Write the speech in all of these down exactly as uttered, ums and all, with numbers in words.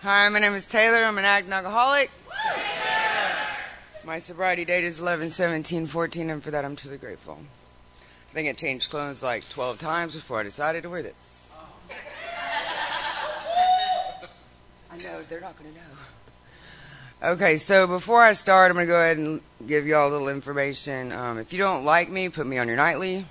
Hi, my name is Taylor. I'm an alcoholic. My sobriety date is eleven seventeen fourteen, and for that I'm truly grateful. I think I changed clothes like twelve times before I decided to wear this. I know, they're not going to know. Okay, so before I start, I'm going to go ahead and give you all a little information. Um, if you don't like me, put me on your nightly.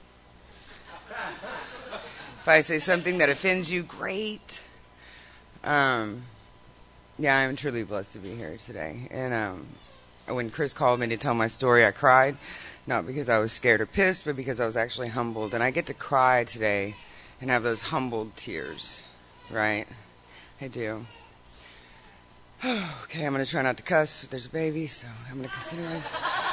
If I say something that offends you, great. Um, yeah, I'm truly blessed to be here today. And um, when Chris called me to tell my story, I cried. Not because I was scared or pissed, but because I was actually humbled. And I get to cry today and have those humbled tears, right? I do. Okay, I'm going to try not to cuss. There's a baby, so I'm going to cuss anyways.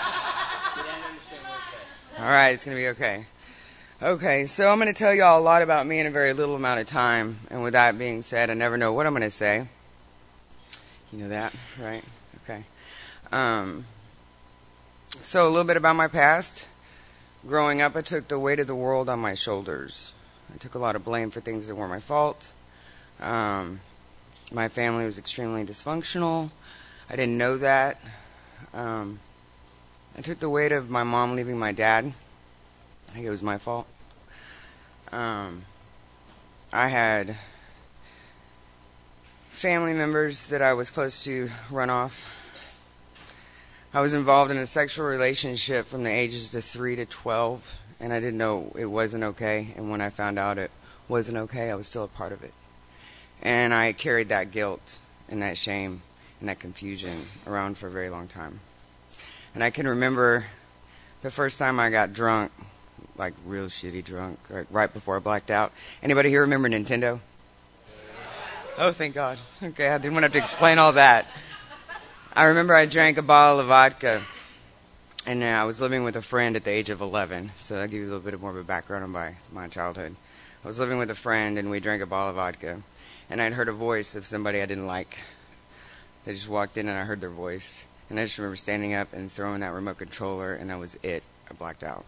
All right, it's going to be okay. Okay, so I'm going to tell y'all a lot about me in a very little amount of time. And with that being said, I never know what I'm going to say. You know that, right? Okay. Um, so a little bit about my past. Growing up, I took the weight of the world on my shoulders. I took a lot of blame for things that weren't my fault. Um, my family was extremely dysfunctional. I didn't know that. Um, I took the weight of my mom leaving my dad. I think it was my fault. Um, I had family members that I was close to run off. I was involved in a sexual relationship from the ages of three to twelve, and I didn't know it wasn't okay. And when I found out it wasn't okay, I was still a part of it. And I carried that guilt and that shame and that confusion around for a very long time. And I can remember the first time I got drunk, like real shitty drunk, right, right before I blacked out. Anybody here remember Nintendo? Oh, thank God. Okay, I didn't want to have to explain all that. I remember I drank a bottle of vodka, and uh, I was living with a friend at the age of eleven, so I'll give you a little bit more of a background on my, my childhood. I was living with a friend, and we drank a bottle of vodka, and I'd heard a voice of somebody I didn't like. They just walked in, and I heard their voice, and I just remember standing up and throwing that remote controller, and that was it. I blacked out.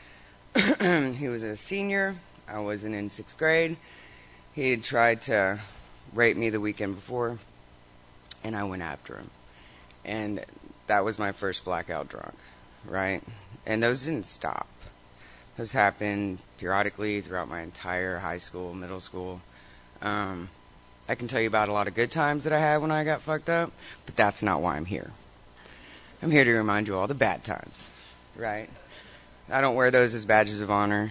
He was a senior. I wasn't in sixth grade. He had tried to rape me the weekend before, and I went after him. And that was my first blackout drunk, right? And those didn't stop. Those happened periodically throughout my entire high school, middle school. Um, I can tell you about a lot of good times that I had when I got fucked up, but that's not why I'm here. I'm here to remind you all the bad times, right? I don't wear those as badges of honor.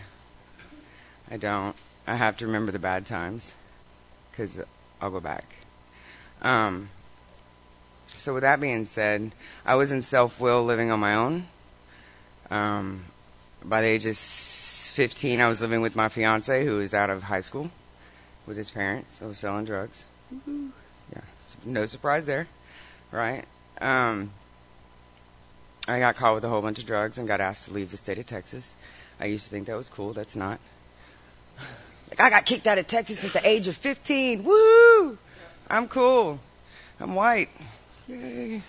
I don't. I have to remember the bad times, because I'll go back. Um, so with that being said, I was in self-will living on my own. Um, by the age of fifteen, I was living with my fiance, who was out of high school, with his parents. I was selling drugs. Mm-hmm. Yeah, no surprise there, right? Um, I got caught with a whole bunch of drugs and got asked to leave the state of Texas. I used to think that was cool. That's not. Like, I got kicked out of Texas at the age of fifteen. Woo! I'm cool. I'm white. Yay.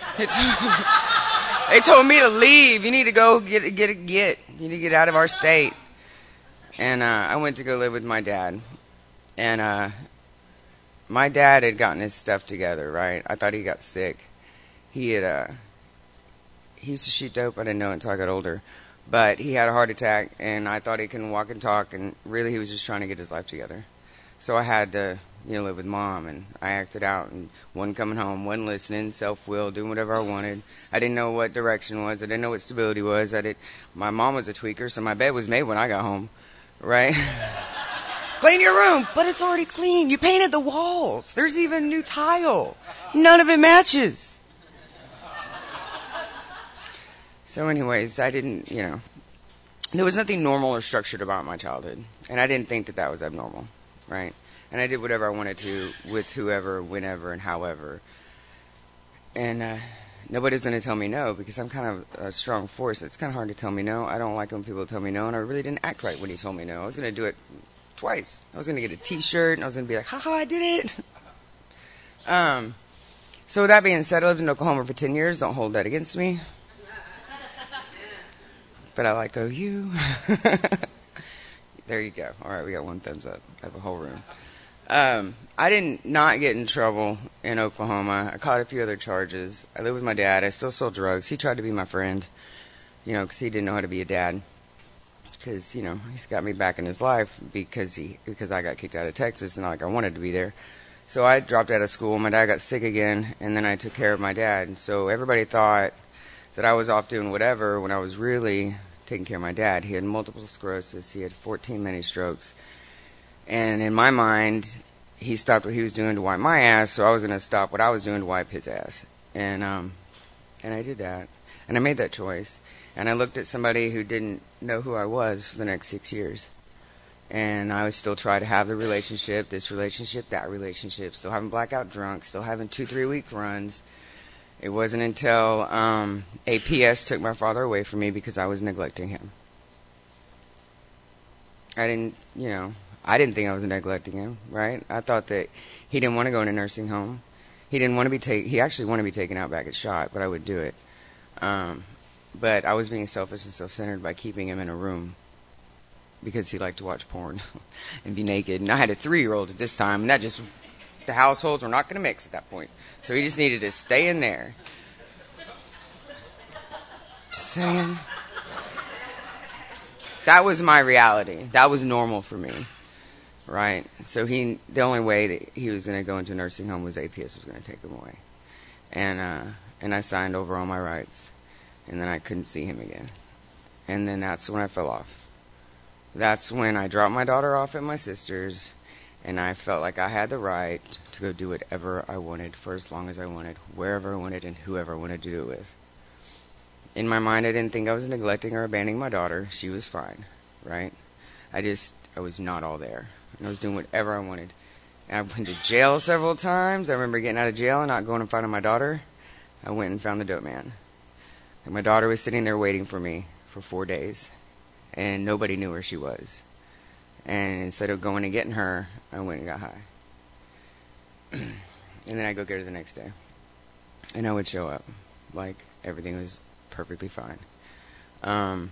They told me to leave. You need to go get get get. You need to get out of our state. And uh, I went to go live with my dad. And uh, my dad had gotten his stuff together, right? I thought he got sick. He had uh, he used to shoot dope. I didn't know it until I got older. But he had a heart attack, and I thought he couldn't walk and talk, and really he was just trying to get his life together. So I had to, you know, live with Mom, and I acted out, and wasn't coming home, wasn't listening, self-will, doing whatever I wanted. I didn't know what direction was. I didn't know what stability was. I did. My mom was a tweaker, so my bed was made when I got home, right? Clean your room, but it's already clean. You painted the walls. There's even new tile. None of it matches. So anyways, I didn't, you know, there was nothing normal or structured about my childhood. And I didn't think that that was abnormal, right? And I did whatever I wanted to with whoever, whenever, and however. And uh, nobody's going to tell me no, because I'm kind of a strong force. It's kind of hard to tell me no. I don't like when people tell me no, and I really didn't act right when he told me no. I was going to do it twice. I was going to get a T-shirt, and I was going to be like, ha-ha, I did it. Um, so with that being said, I lived in Oklahoma for ten years. Don't hold that against me. But I like O U. There you go. All right, we got one thumbs up. I have a whole room. Um, I didn't not get in trouble in Oklahoma. I caught a few other charges. I lived with my dad. I still sold drugs. He tried to be my friend, you know, because he didn't know how to be a dad. Because, you know, he's got me back in his life because he because I got kicked out of Texas and like I wanted to be there. So I dropped out of school. My dad got sick again, and then I took care of my dad. And so everybody thought that I was off doing whatever when I was really taking care of my dad. He had multiple sclerosis. He had fourteen mini strokes. And in my mind, he stopped what he was doing to wipe my ass, so I was going to stop what I was doing to wipe his ass. And um, and I did that. And I made that choice. And I looked at somebody who didn't know who I was for the next six years. And I would still try to have the relationship, this relationship, that relationship, still having blackout drunk, still having two, three-week runs. It wasn't until um, A P S took my father away from me because I was neglecting him. I didn't, you know, I didn't think I was neglecting him, right? I thought that he didn't want to go in a nursing home. He didn't want to be taken, he actually wanted to be taken out back at shot, but I would do it. Um, but I was being selfish and self-centered by keeping him in a room because he liked to watch porn and be naked. And I had a three-year-old at this time, and that just, the households were not going to mix at that point. So he just needed to stay in there. Just saying. That was my reality. That was normal for me, right? So he, the only way that he was going to go into a nursing home was A P S was going to take him away. And, uh, and I signed over all my rights. And then I couldn't see him again. And then that's when I fell off. That's when I dropped my daughter off at my sister's, and I felt like I had the right to go do whatever I wanted for as long as I wanted, wherever I wanted, and whoever I wanted to do it with. In my mind, I didn't think I was neglecting or abandoning my daughter. She was fine, right? I just, I was not all there. And I was doing whatever I wanted. And I went to jail several times. I remember getting out of jail and not going and finding my daughter. I went and found the dope man. And my daughter was sitting there waiting for me for four days. And nobody knew where she was. And instead of going and getting her, I went and got high. And then I'd go get her the next day. And I would show up. Like, everything was perfectly fine. Um,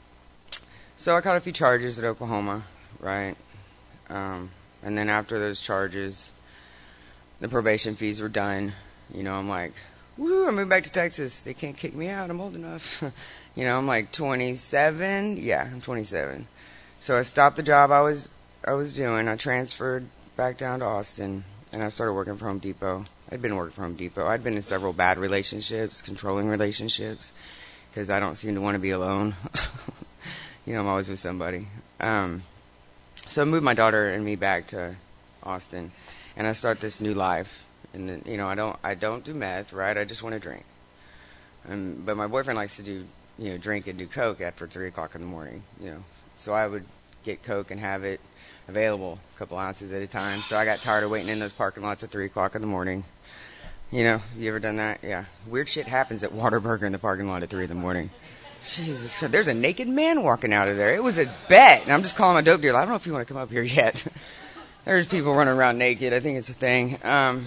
so I caught a few charges at Oklahoma, right? Um, and then after those charges, the probation fees were done. You know, I'm like, woo, I moved back to Texas. They can't kick me out. I'm old enough. You know, I'm like twenty-seven. Yeah, I'm twenty-seven. So I stopped the job I was I was doing. I transferred back down to Austin, and I started working for Home Depot. I'd been working for Home Depot. I'd been in several bad relationships, controlling relationships, because I don't seem to want to be alone. You know, I'm always with somebody. Um, so I moved my daughter and me back to Austin, and I start this new life. And then, you know, I don't I don't do meth, right? I just want to drink. Um, but my boyfriend likes to do, you know, drink and do coke after three o'clock in the morning. You know, so I would get coke and have it available a couple ounces at a time. So I got tired of waiting in those parking lots at three o'clock in the morning. You know, you ever done that? Yeah. Weird shit happens at Whataburger in the parking lot at three in the morning. Jesus Christ. There's a naked man walking out of there. It was a bet. And I'm just calling my dope dealer. I don't know if you want to come up here yet. There's people running around naked. I think it's a thing. Um,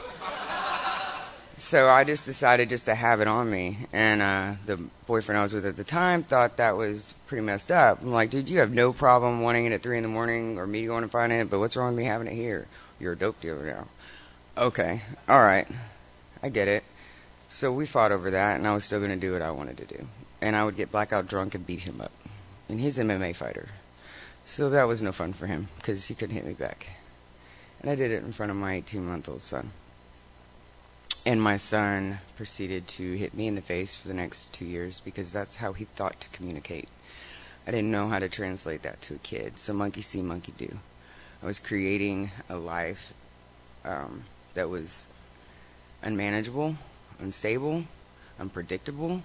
so I just decided just to have it on me. And uh, the boyfriend I was with at the time thought that was pretty messed up. I'm like, dude, you have no problem wanting it at three in the morning or me going and finding it, but what's wrong with me having it here? You're a dope dealer now. Okay. All right. I get it. So we fought over that, and I was still going to do what I wanted to do. And I would get blackout drunk and beat him up. And he's an M M A fighter. So that was no fun for him, because he couldn't hit me back. And I did it in front of my eighteen-month-old son. And my son proceeded to hit me in the face for the next two years, because that's how he thought to communicate. I didn't know how to translate that to a kid. So monkey see, monkey do. I was creating a life um, that was unmanageable, unstable, unpredictable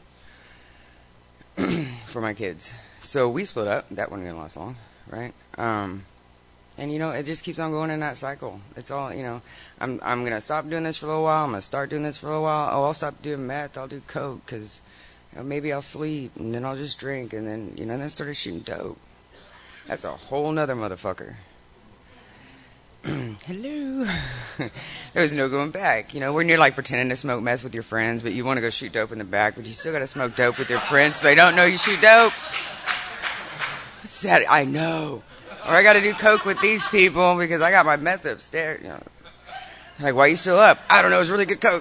for my kids. So we split up. That wasn't going to last long, right? Um, and, you know, it just keeps on going in that cycle. It's all, you know, I'm I'm going to stop doing this for a little while. I'm going to start doing this for a little while. Oh, I'll stop doing meth. I'll do coke because, you know, maybe I'll sleep, and then I'll just drink, and then, you know, and then I started shooting dope. That's a whole nother motherfucker. Hello. There was no going back. You know, when you're like pretending to smoke meth with your friends, but you want to go shoot dope in the back, but you still got to smoke dope with your friends so they don't know you shoot dope. What's that? I know. Or I got to do coke with these people because I got my meth upstairs. You know. Like, why are you still up? I don't know. It's really good coke.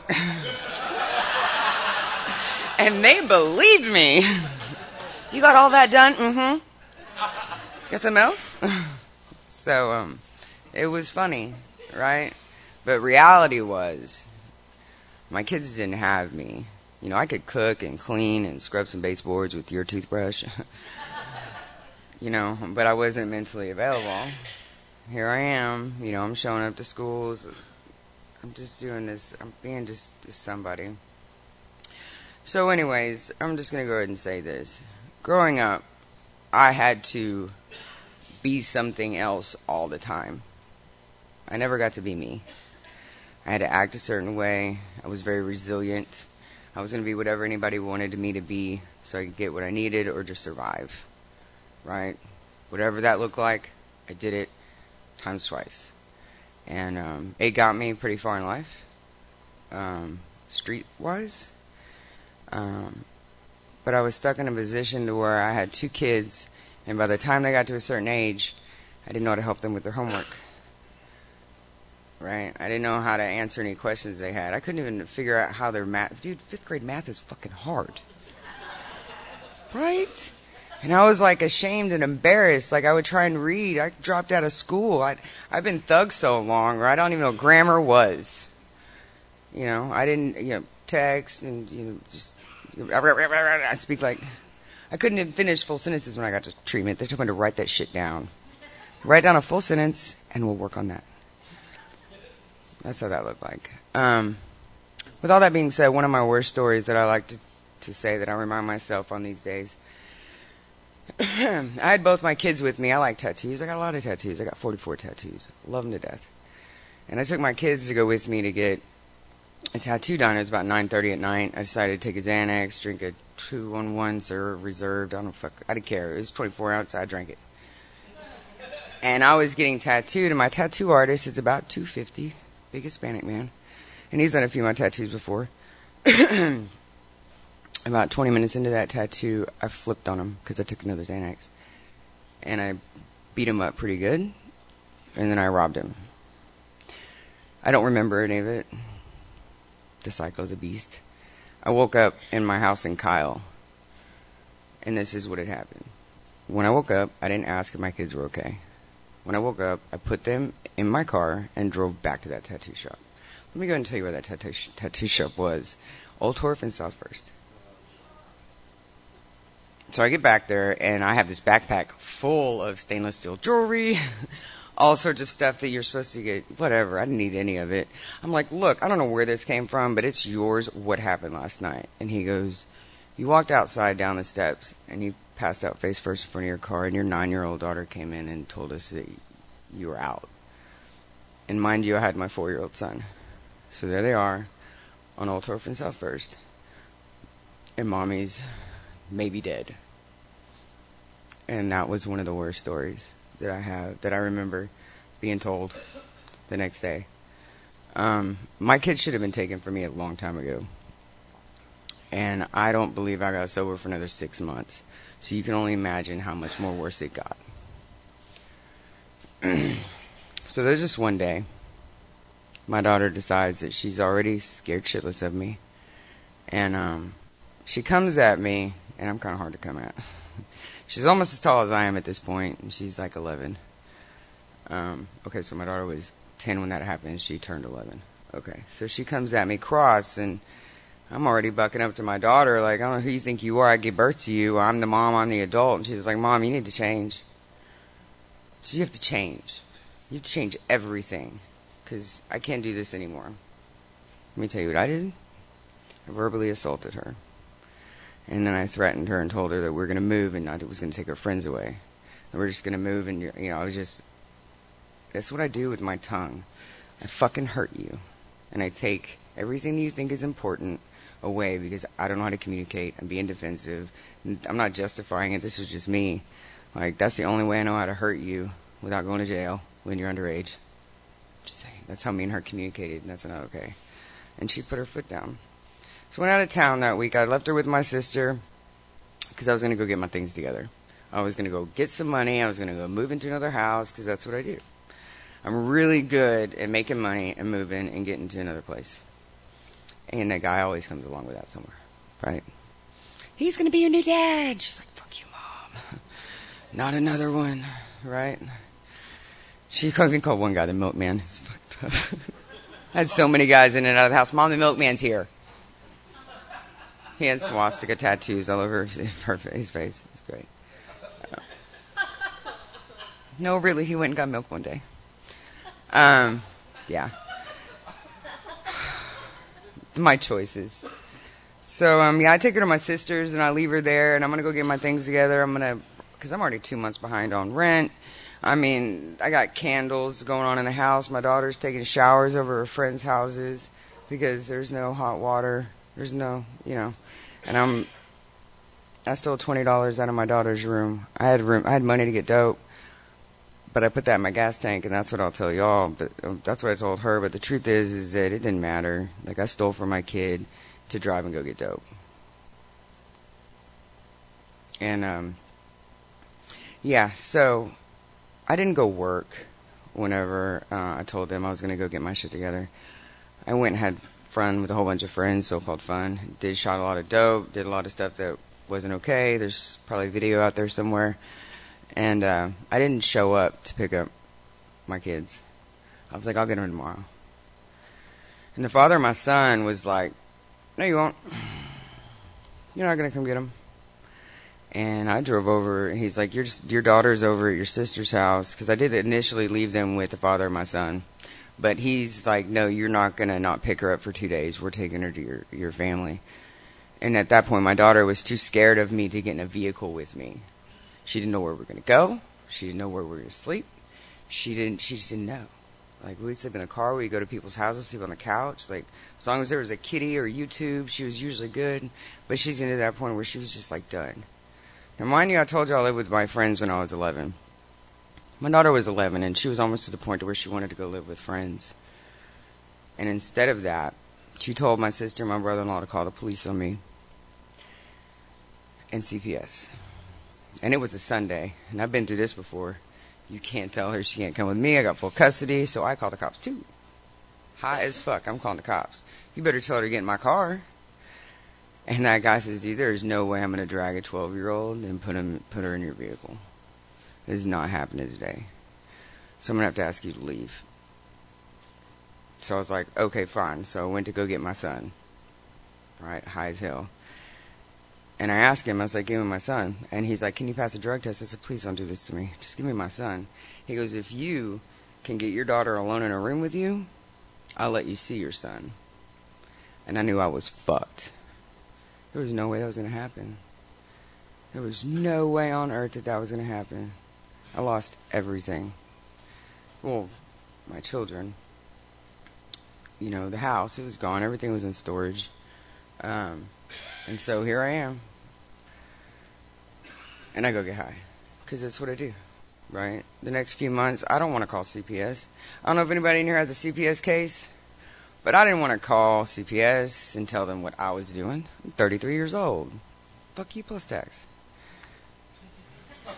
And they believed me. You got all that done? Mm-hmm. Got something else? So, um, it was funny, right? But reality was, my kids didn't have me. You know, I could cook and clean and scrub some baseboards with your toothbrush. You know, but I wasn't mentally available. Here I am. You know, I'm showing up to schools. I'm just doing this. I'm being just somebody. So anyways, I'm just going to go ahead and say this. Growing up, I had to be something else all the time. I never got to be me. I had to act a certain way. I was very resilient. I was going to be whatever anybody wanted me to be so I could get what I needed or just survive. Right? Whatever that looked like, I did it times twice. And um, it got me pretty far in life, um, street-wise. Um, but I was stuck in a position to where I had two kids, and by the time they got to a certain age, I didn't know how to help them with their homework. Right? I didn't know how to answer any questions they had. I couldn't even figure out how their math... Dude, fifth grade math is fucking hard. Right? And I was like ashamed and embarrassed. Like I would try and read. I dropped out of school. I, I've been thug so long, or I don't even know what grammar was. You know, I didn't, you know, text and, you know, just... I speak like... I couldn't even finish full sentences when I got to treatment. They told me to write that shit down. Write down a full sentence, and we'll work on that. That's how that looked like. Um, with all that being said, one of my worst stories that I like to, to say that I remind myself on these days... I had both my kids with me. I like tattoos. I got a lot of tattoos. I got forty-four tattoos. Love them to death. And I took my kids to go with me to get a tattoo done. It was about nine thirty at night. I decided to take a Xanax, drink a two one one Sir Reserved. I don't fuck. I didn't care. It was twenty-four ounce. So I drank it. And I was getting tattooed, and my tattoo artist is about two fifty. Big Hispanic man. And he's done a few of my tattoos before. About twenty minutes into that tattoo, I flipped on him because I took another Xanax. And I beat him up pretty good. And then I robbed him. I don't remember any of it. The cycle of the beast. I woke up in my house in Kyle. And this is what had happened. When I woke up, I didn't ask if my kids were okay. When I woke up, I put them in my car and drove back to that tattoo shop. Let me go ahead and tell you where that tattoo, sh- tattoo shop was. Old Torf in South First. So I get back there, and I have this backpack full of stainless steel jewelry, all sorts of stuff that you're supposed to get, whatever. I didn't need any of it. I'm like, look, I don't know where this came from, but it's yours. What happened last night? And he goes, you walked outside down the steps, and you passed out face first in front of your car, and your nine-year-old daughter came in and told us that you were out. And mind you, I had my four-year-old son. So there they are on Old Torf in South First. And mommy's maybe dead. And that was one of the worst stories that I have, that I remember being told the next day. Um, my kids should have been taken from me a long time ago. And I don't believe I got sober for another six months. So you can only imagine how much more worse it got. So there's this one day, my daughter decides that she's already scared shitless of me. And um, she comes at me, and I'm kind of hard to come at. She's almost as tall as I am at this point, and she's like eleven. Um, okay, so my daughter was ten when that happened. She turned eleven. Okay, so she comes at me cross, and I'm already bucking up to my daughter, like, I don't know who you think you are. I gave birth to you. I'm the mom. I'm the adult. And she's like, Mom, you need to change. So you have to change. You have to change everything, because I can't do this anymore. Let me tell you what I did. I verbally assaulted her. And then I threatened her and told her that we we're going to move and I was going to take her friends away. And we're just going to move and, you know, I was just... That's what I do with my tongue. I fucking hurt you. And I take everything that you think is important away because I don't know how to communicate. I'm being defensive. I'm not justifying it. This is just me. Like, that's the only way I know how to hurt you without going to jail when you're underage. Just saying. That's how me and her communicated, and that's not okay. And she put her foot down. So I went out of town that week. I left her with my sister because I was going to go get my things together. I was going to go get some money. I was going to go move into another house because that's what I do. I'm really good at making money and moving and getting to another place. And that guy always comes along with that somewhere, right? He's going to be your new dad. She's like, fuck you, Mom. Not another one, right? She even called one guy the milkman. It's fucked up. I had so many guys in and out of the house. Mom, the milkman's here. He had swastika tattoos all over his face. It's great. No, really, he went and got milk one day. Um, yeah. My choices. So, um, yeah, I take her to my sister's and I leave her there and I'm going to go get my things together. I'm going to, because I'm already two months behind on rent. I mean, I got candles going on in the house. My daughter's taking showers over her friends' houses because there's no hot water. There's no, you know, and I'm, I stole twenty dollars out of my daughter's room. I had room, I had money to get dope. But I put that in my gas tank, and that's what I'll tell y'all. But um, that's what I told her. But the truth is, is that it didn't matter. Like, I stole from my kid to drive and go get dope. And, um, yeah, so I didn't go work whenever uh, I told them I was going to go get my shit together. I went and had fun with a whole bunch of friends, so-called fun. Did shot a lot of dope, did a lot of stuff that wasn't okay. There's probably video out there somewhere. And uh, I didn't show up to pick up my kids. I was like, I'll get them tomorrow. And the father of my son was like, no, you won't. You're not going to come get them. And I drove over, and he's like, your, your daughter's over at your sister's house. Because I did initially leave them with the father of my son. But he's like, no, you're not going to not pick her up for two days. We're taking her to your, your family. And at that point, my daughter was too scared of me to get in a vehicle with me. She didn't know where we were going to go. She didn't know where we were going to sleep. She didn't. She just didn't know. Like, we'd sleep in the car. We'd go to people's houses, sleep on the couch. Like, as long as there was a kitty or YouTube, she was usually good. But she's into that point where she was just, like, done. Now, mind you, I told you I lived with my friends when I was eleven. My daughter was eleven, and she was almost to the point to where she wanted to go live with friends. And instead of that, she told my sister and my brother-in-law to call the police on me and C P S. And it was a Sunday, and I've been through this before. You can't tell her she can't come with me. I got full custody, so I called the cops too. High as fuck, I'm calling the cops. You better tell her to get in my car. And that guy says, dude, there's no way I'm going to drag a twelve-year-old and put him, put her in your vehicle. It is not happening today. So I'm going to have to ask you to leave. So I was like, okay, fine. So I went to go get my son. Right, high as hell. And I asked him, I was like, give me my son. And he's like, can you pass a drug test? I said, please don't do this to me. Just give me my son. He goes, if you can get your daughter alone in a room with you, I'll let you see your son. And I knew I was fucked. There was no way that was going to happen. There was no way on earth that that was going to happen. I lost everything. Well, my children. You know, the house, it was gone. Everything was in storage. Um... And so here I am. And I go get high. Because that's what I do. Right? The next few months, I don't want to call C P S. I don't know if anybody in here has a C P S case. But I didn't want to call C P S and tell them what I was doing. I'm thirty-three years old. Fuck you plus tax. I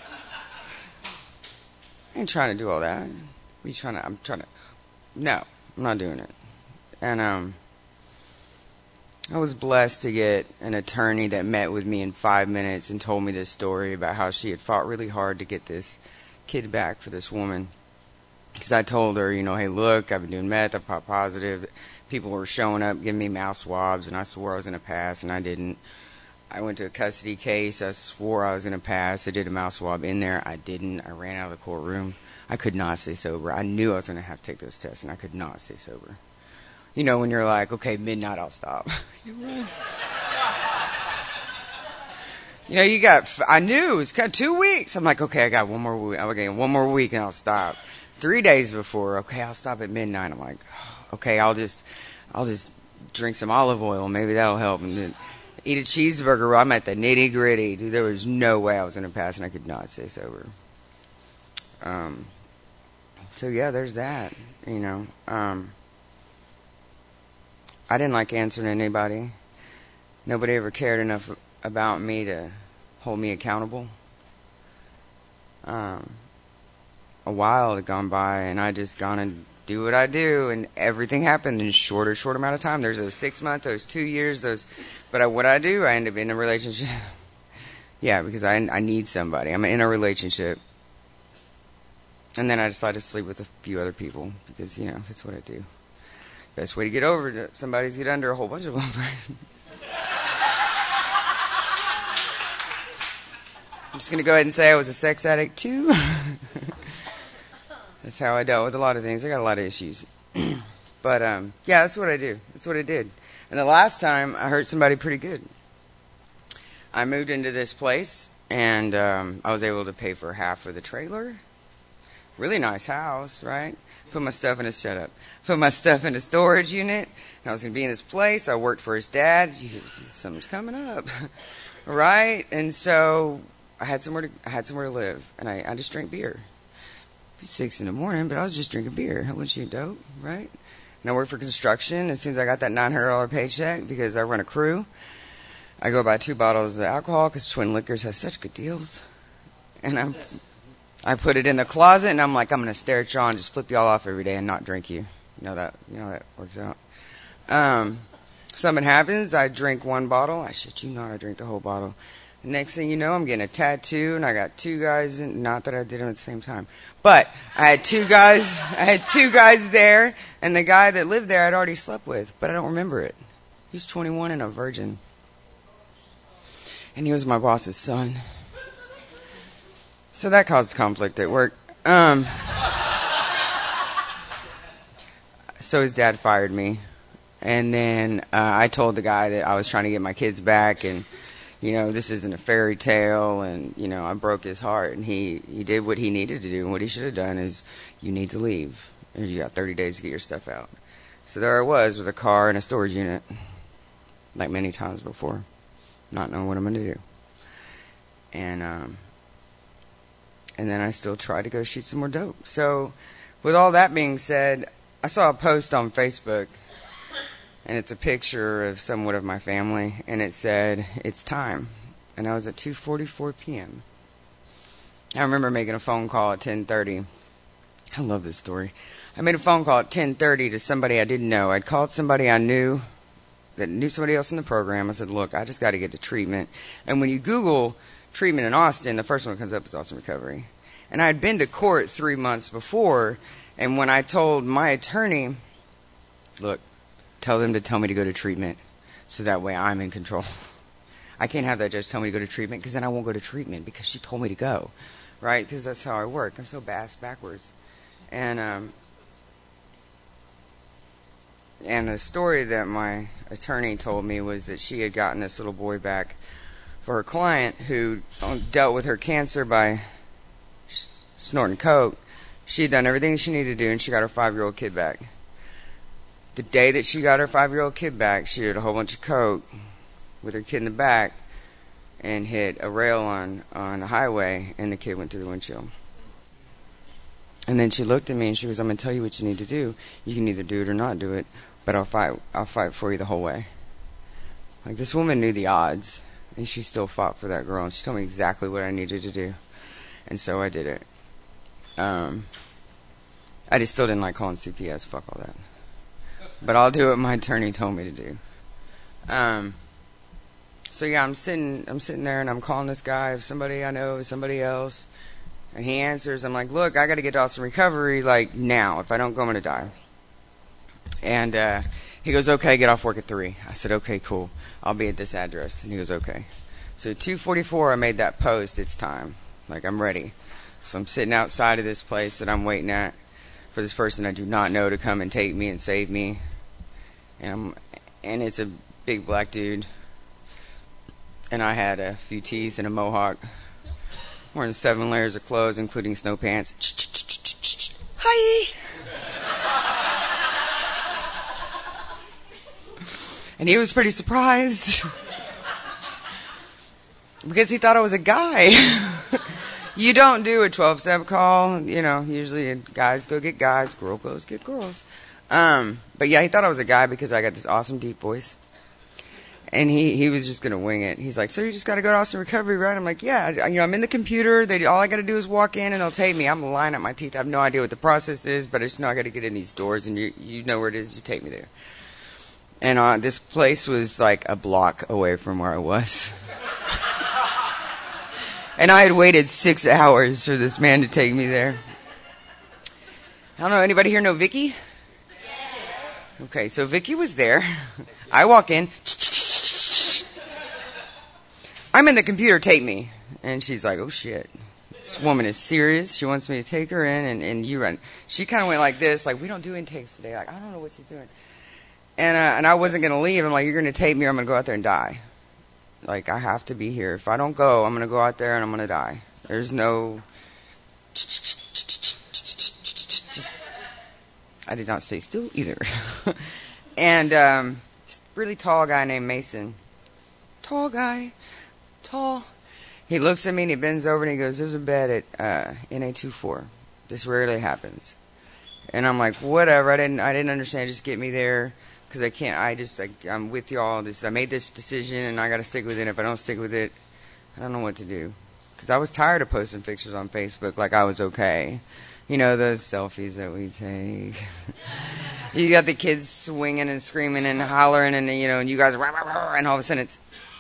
ain't trying to do all that. We trying to, I'm trying to. No, I'm not doing it. And, um... I was blessed to get an attorney that met with me in five minutes and told me this story about how she had fought really hard to get this kid back for this woman. Because I told her, you know, hey, look, I've been doing meth, I popped positive. People were showing up, giving me mouth swabs, and I swore I was going to pass, and I didn't. I went to a custody case. I swore I was going to pass. I did a mouth swab in there. I didn't. I ran out of the courtroom. I could not stay sober. I knew I was going to have to take those tests, and I could not stay sober. You know, when you're like, okay, midnight, I'll stop. You're right. You know, you got, I knew it was kind of two weeks. I'm like, okay, I got one more week. Okay, one more week and I'll stop. Three days before, okay, I'll stop at midnight. I'm like, okay, I'll just, I'll just drink some olive oil. Maybe that'll help. And then eat a cheeseburger. I'm at the nitty gritty. Dude, there was no way I was going to pass and I could not stay sober. Um, so yeah, there's that, you know, um, I didn't like answering anybody. Nobody ever cared enough about me to hold me accountable. um, a while had gone by, and I just gone and do what I do, and everything happened in a shorter, short amount of time. There's those six months, those two years, those. But I, what I do, I end up in a relationship. Yeah, because I I need somebody. I'm in a relationship, and then I decide to sleep with a few other people because you know that's what I do. Best way to get over to somebody's get under a whole bunch of them. I'm just gonna go ahead and say I was a sex addict too. That's how I dealt with a lot of things. I got a lot of issues. But, um, yeah, that's what I do. That's what I did. And the last time, I hurt somebody pretty good. I moved into this place, and um, I was able to pay for half of the trailer. Really nice house, right? Put my stuff in a, shut up. Put my stuff in a storage unit. And I was going to be in this place. I worked for his dad. Something's coming up. Right? And so I had somewhere to, I had somewhere to live, and I, I just drank beer. Six in the morning, but I was just drinking beer. That wasn't you dope, right? And I worked for construction. As soon as I got that nine hundred dollars paycheck, because I run a crew, I go buy two bottles of alcohol because Twin Liquors has such good deals. And I I put it in the closet, and I'm like, I'm going to stare at y'all and just flip y'all off every day and not drink you. You know that, you know that works out. Um, something happens, I drink one bottle. I shit you not, I drink the whole bottle. Next thing you know, I'm getting a tattoo, and I got two guys in, not that I did them at the same time, but I had two guys, I had two guys there, and the guy that lived there I'd already slept with, but I don't remember it. He was twenty-one and a virgin. And he was my boss's son. So that caused conflict at work. Um, so his dad fired me, and then uh, I told the guy that I was trying to get my kids back, and you know, this isn't a fairy tale, and, you know, I broke his heart, and he, he did what he needed to do, and what he should have done is, you need to leave, and you got thirty days to get your stuff out. So there I was with a car and a storage unit, like many times before, not knowing what I'm going to do. And, um, and then I still tried to go shoot some more dope. So, with all that being said, I saw a post on Facebook, and it's a picture of somewhat of my family, and it said, it's time. And I was at two forty-four p.m. I remember making a phone call at ten thirty. I love this story. I made a phone call at ten thirty to somebody I didn't know. I'd called somebody I knew that knew somebody else in the program. I said, look, I just got to get to treatment. And when you Google treatment in Austin, the first one that comes up is Austin Recovery. And I had been to court three months before, and when I told my attorney, look, tell them to tell me to go to treatment so that way I'm in control. I can't have that judge tell me to go to treatment because then I won't go to treatment because she told me to go, right? Because that's how I work. I'm so bass backwards. And um, and the story that my attorney told me was that she had gotten this little boy back for her client who dealt with her cancer by snorting coke. She had done everything she needed to do, and she got her five-year-old kid back. The day that she got her five-year-old kid back, she did a whole bunch of coke with her kid in the back and hit a rail on, on the highway, and the kid went through the windshield. And then she looked at me, and she goes, I'm going to tell you what you need to do. You can either do it or not do it, but I'll fight I'll fight for you the whole way. Like, this woman knew the odds, and she still fought for that girl, and she told me exactly what I needed to do. And so I did it. Um, I just still didn't like calling C P S. Fuck all that. But I'll do what my attorney told me to do. Um, so yeah, I'm sitting, I'm sitting there, and I'm calling this guy, somebody I know, somebody else, and he answers. I'm like, look, I got to get to Austin Recovery, like, now. If I don't go, I'm going to die. And uh, he goes, okay, get off work at three. I said, okay, cool. I'll be at this address. And he goes, okay. So two forty-four, I made that post. It's time. Like, I'm ready. So I'm sitting outside of this place that I'm waiting at for this person I do not know to come and take me and save me. And I'm, and it's a big black dude. And I had a few teeth and a mohawk. Wearing seven layers of clothes, including snow pants. Hi! And he was pretty surprised. Because he thought I was a guy. You don't do a twelve-step call. You know, usually guys go get guys, girl goes get girls. Um, but yeah, he thought I was a guy because I got this awesome deep voice. And he, he was just going to wing it. He's like, so you just got to go to Austin Recovery, right? I'm like, yeah. I, you know, I'm in the computer. They All I got to do is walk in, and they'll tape me. I'm lying at my teeth. I have no idea what the process is, but I just know I got to get in these doors, and you you know where it is. You take me there. And uh, this place was like a block away from where I was. And I had waited six hours for this man to take me there. I don't know. Anybody here know Vicky? Yes. Okay, so Vicky was there. I walk in. I'm in the computer, tape me. And she's like, oh, shit. This woman is serious. She wants me to take her in, and, and you run. She kind of went like this, like, we don't do intakes today. Like, I don't know what she's doing. And uh, and I wasn't going to leave. I'm like, you're going to tape me or I'm going to go out there and die. Like, I have to be here. If I don't go, I'm going to go out there and I'm going to die. There's no... I did not stay still either. And um, really tall guy named Mason. Tall guy. Tall. He looks at me and he bends over and he goes, there's a bed at uh, N A twenty-four. This rarely happens. And I'm like, whatever. I didn't I didn't understand. Just get me there. Because I can't, I just, I, I'm with y'all. This, I made this decision and I got to stick with it. If I don't stick with it, I don't know what to do. Because I was tired of posting pictures on Facebook like I was okay. You know, those selfies that we take. You got the kids swinging and screaming and hollering and, you know, and you guys, rah, rah, rah, and all of a sudden it's,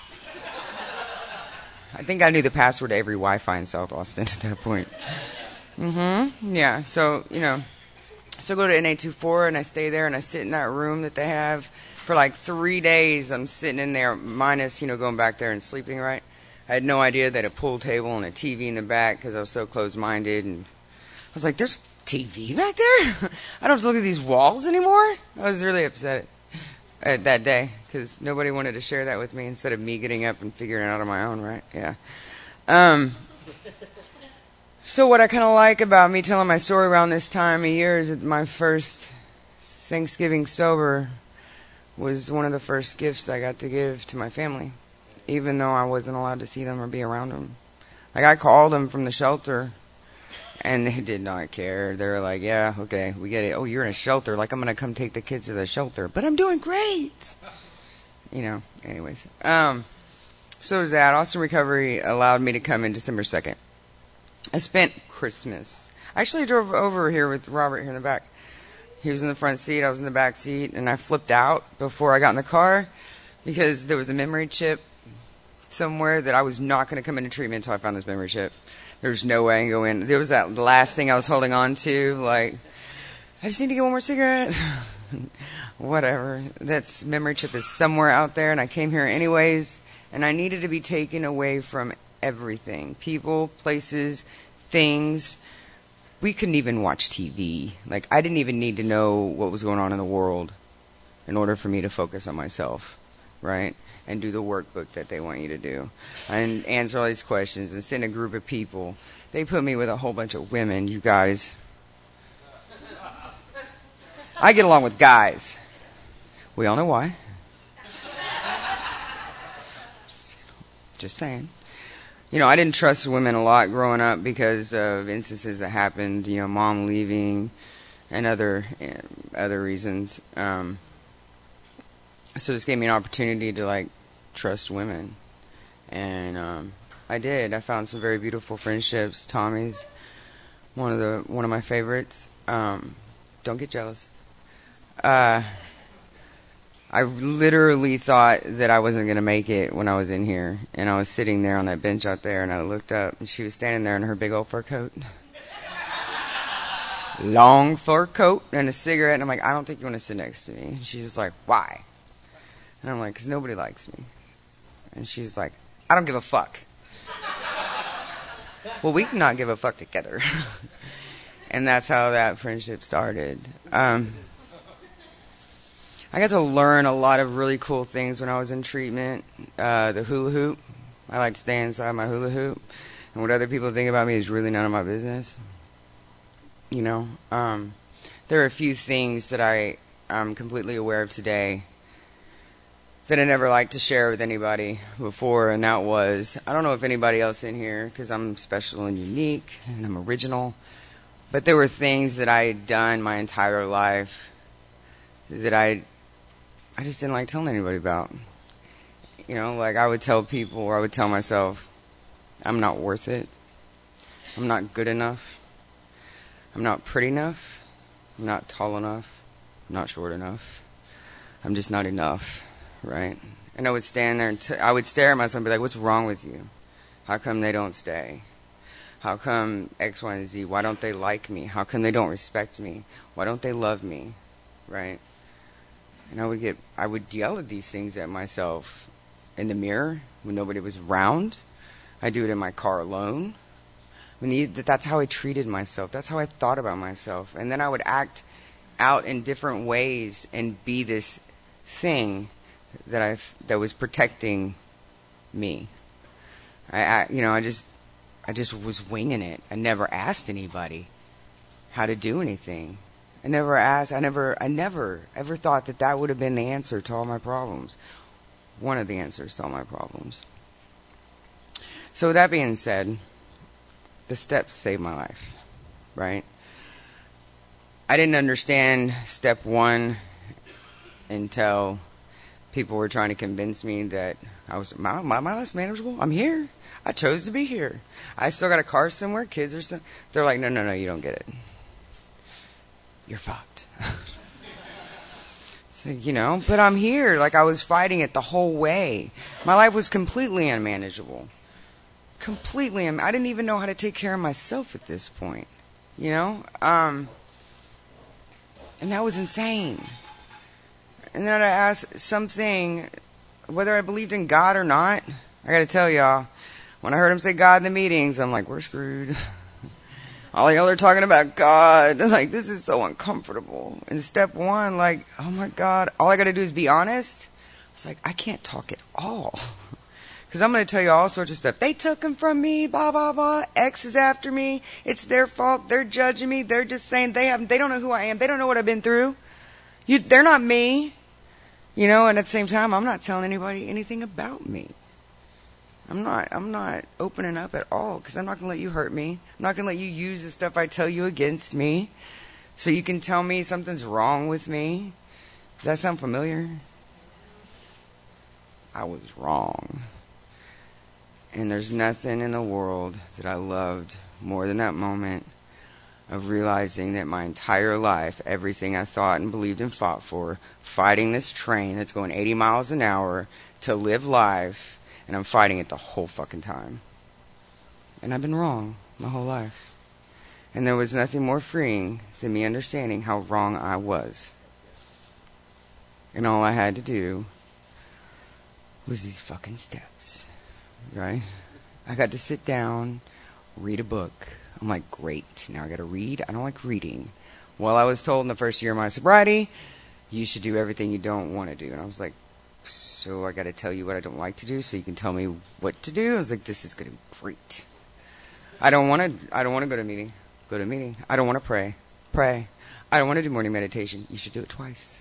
I think I knew the password to every Wi-Fi in South Austin at that point. Mm-hmm. Yeah, so, you know. So I go to N A twenty-four and I stay there and I sit in that room that they have for like three days. I'm sitting in there minus, you know, going back there and sleeping, right? I had no idea they had a pool table and a T V in the back because I was so closed-minded. And I was like, there's a T V back there? I don't have to look at these walls anymore? I was really upset at, at that day because nobody wanted to share that with me instead of me getting up and figuring it out on my own, right? Yeah. Um... So what I kind of like about me telling my story around this time of year is that my first Thanksgiving sober was one of the first gifts I got to give to my family, even though I wasn't allowed to see them or be around them. Like, I called them from the shelter, and they did not care. They were like, yeah, okay, we get it. Oh, you're in a shelter. Like, I'm going to come take the kids to the shelter. But I'm doing great. You know, anyways. Um, so was that. Austin Recovery allowed me to come in December second. I spent Christmas. I actually drove over here with Robert here in the back. He was in the front seat, I was in the back seat, and I flipped out before I got in the car because there was a memory chip somewhere that I was not going to come into treatment until I found this memory chip. There's no way I can go in. There was that last thing I was holding on to, like, I just need to get one more cigarette. Whatever. That memory chip is somewhere out there, and I came here anyways, and I needed to be taken away from everything. People, places, things. We couldn't even watch T V. Like, I didn't even need to know what was going on in the world in order for me to focus on myself, right? And do the workbook that they want you to do. And answer all these questions and send a group of people. They put me with a whole bunch of women, you guys. I get along with guys. We all know why. Just saying. You know, I didn't trust women a lot growing up because of instances that happened, you know, mom leaving and other uh, other reasons. Um, so this gave me an opportunity to, like, trust women. And um, I did. I found some very beautiful friendships. Tommy's one of the one of my favorites. Um, don't get jealous. Uh, I literally thought that I wasn't going to make it when I was in here. And I was sitting there on that bench out there, and I looked up, and she was standing there in her big old fur coat. Long fur coat and a cigarette. And I'm like, I don't think you want to sit next to me. And she's just like, why? And I'm like, because nobody likes me. And she's like, I don't give a fuck. Well, we cannot give a fuck together. And that's how that friendship started. Um... I got to learn a lot of really cool things when I was in treatment. Uh, the hula hoop. I like to stay inside my hula hoop. And what other people think about me is really none of my business. You know? Um, there are a few things that I am completely aware of today that I never liked to share with anybody before, and that was, I don't know if anybody else in here, because I'm special and unique, and I'm original, but there were things that I had done my entire life that I I just didn't like telling anybody about. You know, like I would tell people, or I would tell myself, I'm not worth it. I'm not good enough. I'm not pretty enough. I'm not tall enough. I'm not short enough. I'm just not enough, right? And I would stand there and t- I would stare at myself and be like, what's wrong with you? How come they don't stay? How come X, Y, and Z? Why don't they like me? How come they don't respect me? Why don't they love me, right? And I would get, I would yell at these things at myself in the mirror when nobody was around. I do it in my car alone. I mean, that's how I treated myself. That's how I thought about myself. And then I would act out in different ways and be this thing that I that was protecting me. I, I you know I just I just was winging it. I never asked anybody how to do anything. I never asked. I never I never ever thought that that would have been the answer to all my problems. One of the answers to all my problems. So with that being said, the steps saved my life, right? I didn't understand step one until people were trying to convince me that I was my my, my life's manageable. I'm here. I chose to be here. I still got a car somewhere. Kids or something. They're like, no, no, no, you don't get it. You're fucked. So, you know, but I'm here. Like I was fighting it the whole way. My life was completely unmanageable. Completely. Un- I didn't even know how to take care of myself at this point. You know? Um, and that was insane. And then I asked something, whether I believed in God or not. I got to tell y'all, when I heard him say God in the meetings, I'm like, we're screwed. All y'all are talking about God. Like, this is so uncomfortable. And step one, like, oh my God, all I got to do is be honest. It's like, I can't talk at all. Because I'm going to tell you all sorts of stuff. They took him from me, blah, blah, blah. X is after me. It's their fault. They're judging me. They're just saying they have, they don't know who I am. They don't know what I've been through. You, they're not me. You know, and at the same time, I'm not telling anybody anything about me. I'm not, I'm not opening up at all because I'm not going to let you hurt me. I'm not going to let you use the stuff I tell you against me so you can tell me something's wrong with me. Does that sound familiar? I was wrong. And there's nothing in the world that I loved more than that moment of realizing that my entire life, everything I thought and believed and fought for, fighting this train that's going eighty miles an hour to live life, and I'm fighting it the whole fucking time. And I've been wrong my whole life. And there was nothing more freeing than me understanding how wrong I was. And all I had to do was these fucking steps. Right? I got to sit down, read a book. I'm like, great. Now I got to read. I don't like reading. Well, I was told in the first year of my sobriety, you should do everything you don't want to do. And I was like, so I got to tell you what I don't like to do so you can tell me what to do? I was like, this is going to be great. I don't want to I don't want to go to a meeting. Go to a meeting. I don't want to pray. Pray. I don't want to do morning meditation. You should do it twice.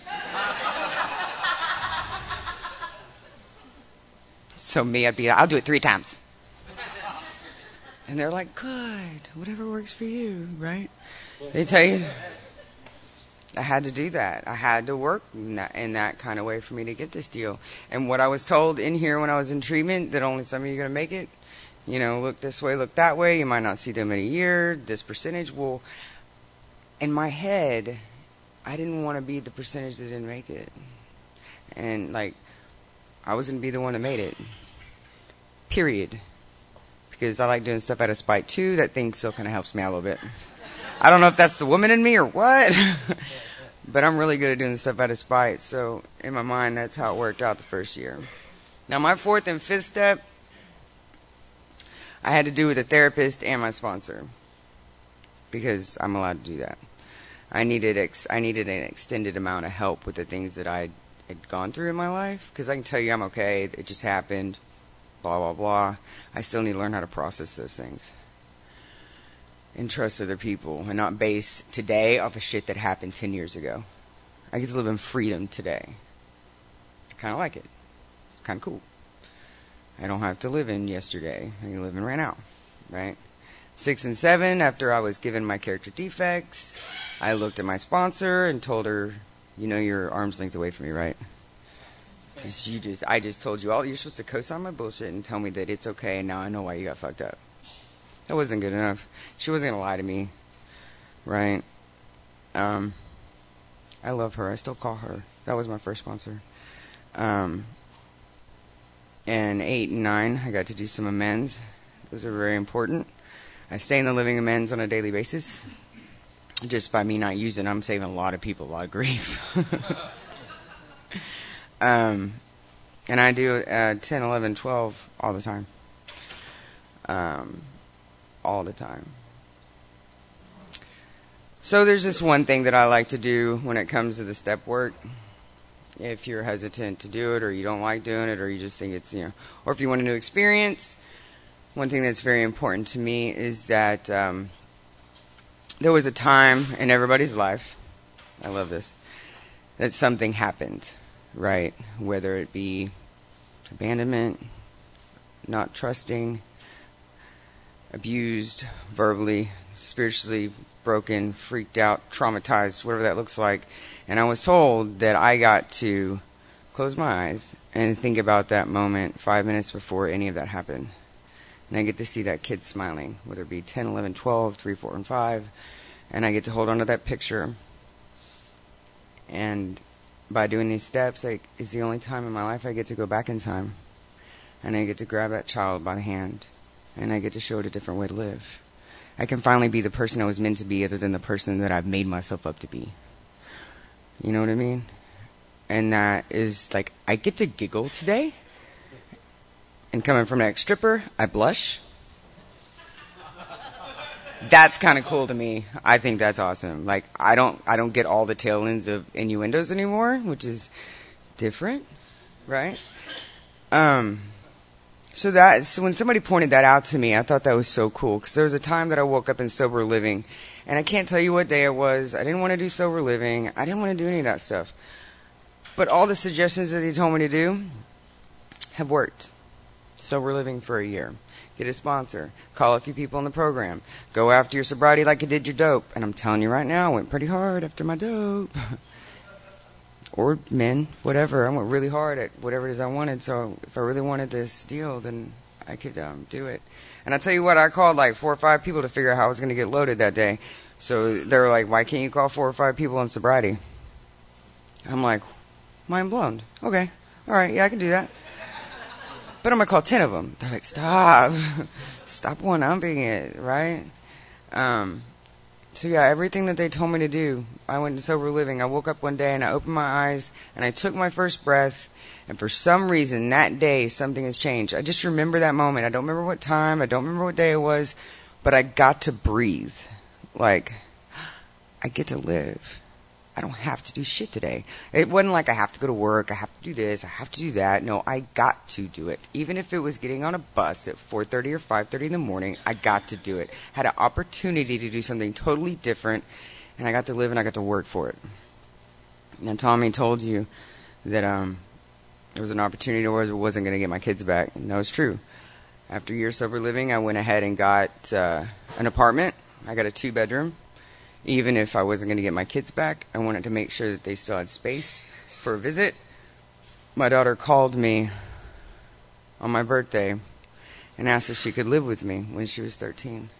So me, I'd be, I'll do it three times. And they're like, good, whatever works for you, right? They tell you, I had to do that. I had to work in that, in that kind of way for me to get this deal. And what I was told in here when I was in treatment, that only some of you are going to make it, you know, look this way, look that way, you might not see them in a year, this percentage will, in my head, I didn't want to be the percentage that didn't make it. And, like, I was going to be the one that made it. Period. Because I like doing stuff out of spite, too. That thing still kind of helps me out a little bit. I don't know if that's the woman in me or what. But I'm really good at doing stuff out of spite. So, in my mind, that's how it worked out the first year. Now, my fourth and fifth step, I had to do with a therapist and my sponsor. Because I'm allowed to do that. I needed ex- I needed an extended amount of help with the things that I had gone through in my life. Because I can tell you I'm okay. It just happened. Blah, blah, blah. I still need to learn how to process those things. And trust other people. And not base today off of shit that happened ten years ago. I get to live in freedom today. I kind of like it. It's kind of cool. I don't have to live in yesterday. I can live in right now. Right? Six and seven, after I was given my character defects, I looked at my sponsor and told her, you know you're arm's length away from me, right? Because you just, I just told you all, you're supposed to co-sign my bullshit and tell me that it's okay, and now I know why you got fucked up. That wasn't good enough. She wasn't going to lie to me, right? Um, I love her. I still call her. That was my first sponsor. Um, and eight and nine, I got to do some amends. Those are very important. I stay in the living amends on a daily basis. Just by me not using, I'm saving a lot of people a lot of grief. um, and I do uh, ten, eleven, twelve all the time. Um, all the time. So there's this one thing that I like to do when it comes to the step work. If you're hesitant to do it, or you don't like doing it, or you just think it's, you know, or if you want a new experience, one thing that's very important to me is that um, there was a time in everybody's life, I love this, that something happened, right? Whether it be abandonment, not trusting, abused, verbally, spiritually broken, freaked out, traumatized, whatever that looks like. And I was told that I got to close my eyes and think about that moment five minutes before any of that happened. And I get to see that kid smiling, whether it be ten, eleven, twelve, three, four, and five. And I get to hold on to that picture. And by doing these steps, like, is the only time in my life I get to go back in time. And I get to grab that child by the hand. And I get to show it a different way to live. I can finally be the person I was meant to be, other than the person that I've made myself up to be. You know what I mean? And that is, like, I get to giggle today. And coming from an ex-stripper, I blush. That's kind of cool to me. I think that's awesome. Like, I don't I don't get all the tail ends of innuendos anymore, which is different, right? Um, so that so when somebody pointed that out to me, I thought that was so cool, because there was a time that I woke up in sober living, and I can't tell you what day it was. I didn't want to do sober living. I didn't want to do any of that stuff. But all the suggestions that he told me to do have worked. Sober living for a year. Get a sponsor. Call a few people in the program. Go after your sobriety like you did your dope. And I'm telling you right now, I went pretty hard after my dope. Or men, whatever. I went really hard at whatever it is I wanted. So if I really wanted this deal, then I could um, do it. And I tell you what, I called like four or five people to figure out how I was going to get loaded that day. So they were like, why can't you call four or five people in sobriety? I'm like, mind blown. Okay. All right. Yeah, I can do that. But I'm going to call ten of them. They're like, stop. Stop one-upping it, right? Um, so, yeah, everything that they told me to do, I went to sober living. I woke up one day and I opened my eyes and I took my first breath. And for some reason, that day, something has changed. I just remember that moment. I don't remember what time. I don't remember what day it was. But I got to breathe. Like, I get to live. I don't have to do shit today. It wasn't like I have to go to work, I have to do this, I have to do that. No, I got to do it. Even if it was getting on a bus at four thirty or five thirty in the morning, I got to do it. Had an opportunity to do something totally different, and I got to live and I got to work for it. And Tommy told you that um, there was an opportunity where I wasn't going to get my kids back. And that was true. After years sober living, I went ahead and got uh, an apartment. I got a two-bedroom. Even if I wasn't going to get my kids back, I wanted to make sure that they still had space for a visit. My daughter called me on my birthday and asked if she could live with me when she was thirteen.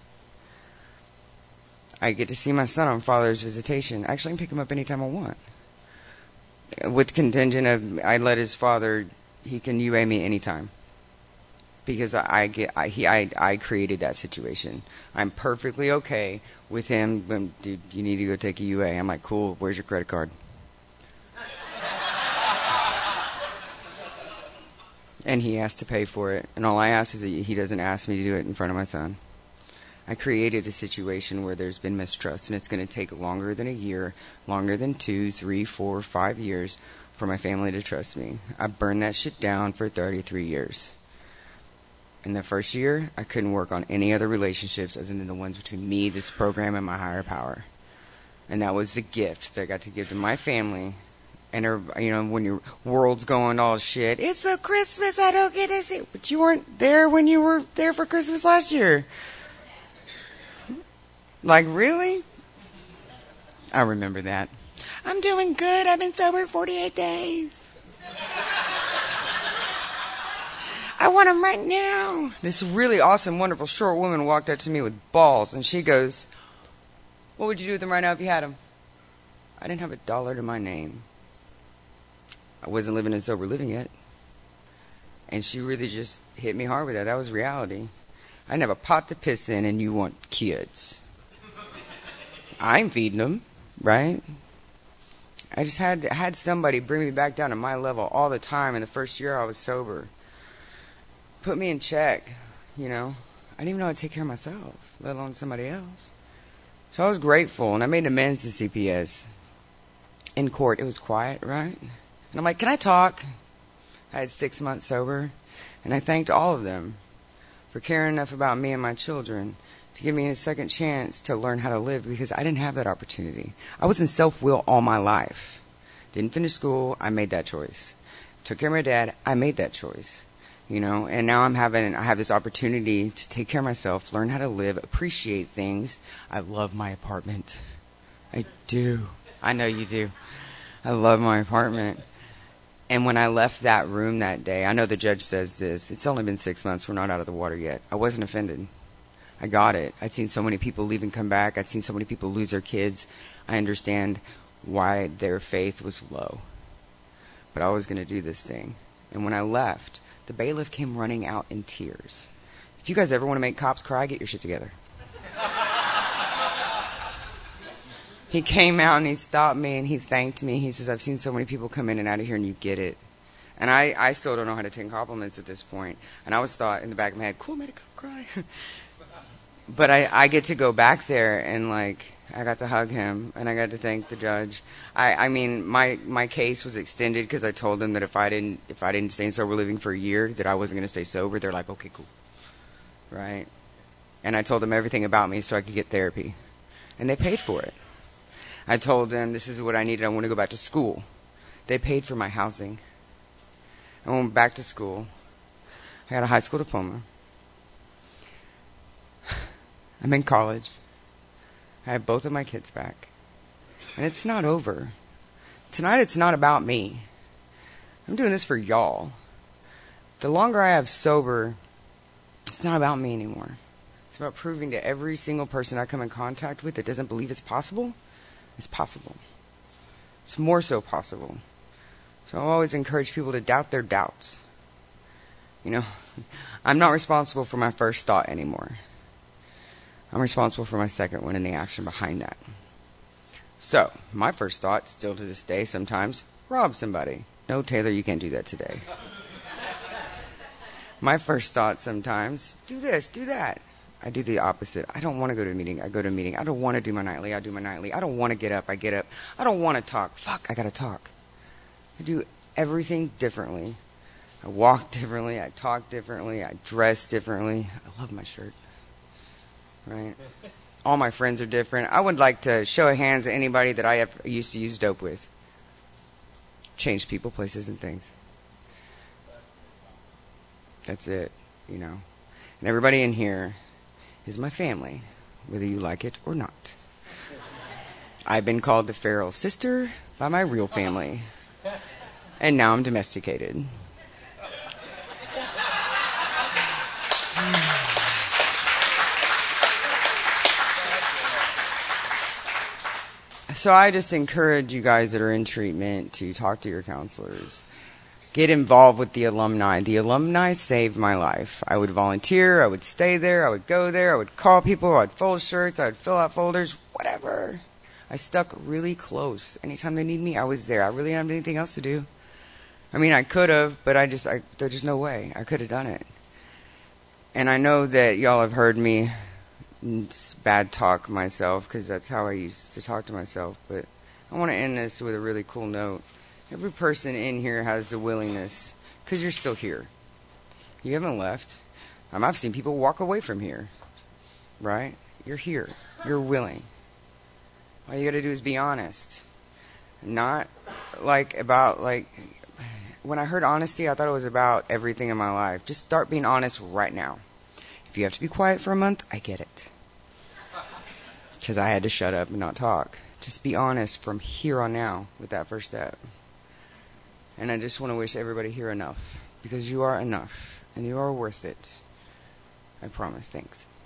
I get to see my son on Father's Visitation. Actually, I can pick him up anytime I want. With contingent of, I let his father, he can U A me anytime. Because I, I get, I, he, I, I created that situation. I'm perfectly okay with him. When, dude, you need to go take a U A. I'm like, cool. Where's your credit card? And he asked to pay for it. And all I ask is that he doesn't ask me to do it in front of my son. I created a situation where there's been mistrust, and it's going to take longer than a year, longer than two, three, four, five years for my family to trust me. I burned that shit down for thirty-three years. In the first year, I couldn't work on any other relationships other than the ones between me, this program, and my higher power. And that was the gift that I got to give to my family. And, you know, when your world's going all shit, it's a Christmas, I don't get to see. But you weren't there when you were there for Christmas last year. Like, really? I remember that. I'm doing good. I've been sober forty-eight days. I want them right now. This really awesome, wonderful, short woman walked up to me with balls, and she goes, what would you do with them right now if you had them? I didn't have a dollar to my name. I wasn't living in sober living yet. And she really just hit me hard with that. That was reality. I didn't have a pot to piss in, and you want kids. I'm feeding them, right? I just had had somebody bring me back down to my level all the time in the first year I was sober. Put me in check, you know. I didn't even know how to take care of myself, let alone somebody else. So I was grateful, and I made amends to C P S. In court, it was quiet, right? And I'm like, can I talk? I had six months sober, and I thanked all of them for caring enough about me and my children to give me a second chance to learn how to live, because I didn't have that opportunity. I was in self-will all my life. Didn't finish school, I made that choice. Took care of my dad, I made that choice. You know, and now I'm having, I have this opportunity to take care of myself, learn how to live, appreciate things. I love my apartment. I do. I know you do. I love my apartment. And when I left that room that day, I know the judge says this, it's only been six months, we're not out of the water yet. I wasn't offended. I got it. I'd seen so many people leave and come back. I'd seen so many people lose their kids. I understand why their faith was low. But I was going to do this thing. And when I left, the bailiff came running out in tears. If you guys ever want to make cops cry, get your shit together. He came out and he stopped me and he thanked me. He says, I've seen so many people come in and out of here and you get it. And I, I still don't know how to take compliments at this point. And I always thought in the back of my head, cool, made a cop cry. But I, I get to go back there and, like, I got to hug him and I got to thank the judge. I, I mean, my, my case was extended because I told them that if I didn't if I didn't stay in sober living for a year, that I wasn't going to stay sober. They're like, okay, cool. Right? And I told them everything about me so I could get therapy. And they paid for it. I told them this is what I needed. I want to go back to school. They paid for my housing. I went back to school. I got a high school diploma. I'm in college. I have both of my kids back. And it's not over. Tonight it's not about me. I'm doing this for y'all. The longer I have sober, it's not about me anymore. It's about proving to every single person I come in contact with that doesn't believe it's possible, it's possible. It's more so possible. So I always encourage people to doubt their doubts. You know, I'm not responsible for my first thought anymore. I'm responsible for my second one and the action behind that. So, my first thought, still to this day sometimes, rob somebody. No, Taylor, you can't do that today. My first thought sometimes, do this, do that. I do the opposite. I don't want to go to a meeting. I go to a meeting. I don't want to do my nightly. I do my nightly. I don't want to get up. I get up. I don't want to talk. Fuck, I got to talk. I do everything differently. I walk differently. I talk differently. I dress differently. I love my shirt. Right? All my friends are different. I would like to show of hands at anybody that I have used to use dope with. Change people, places, and things. That's it, you know. And everybody in here is my family, whether you like it or not. I've been called the feral sister by my real family. And now I'm domesticated. So I just encourage you guys that are in treatment to talk to your counselors. Get involved with the alumni. The alumni saved my life. I would volunteer. I would stay there. I would go there. I would call people. I would fold shirts. I would fill out folders. Whatever. I stuck really close. Anytime they need me, I was there. I really didn't have anything else to do. I mean, I could have, but I just, I, there's just no way. I could have done it. And I know that y'all have heard me bad talk myself, because that's how I used to talk to myself. But I want to end this with a really cool note. Every person in here has the willingness, because you're still here. You haven't left. Um, I've seen people walk away from here. Right? You're here. You're willing. All you got to do is be honest. Not like about like... When I heard honesty, I thought it was about everything in my life. Just start being honest right now. If you have to be quiet for a month, I get it. Because I had to shut up and not talk. Just be honest from here on now with that first step. And I just want to wish everybody here enough. Because you are enough. and you are worth it. I promise. Thanks.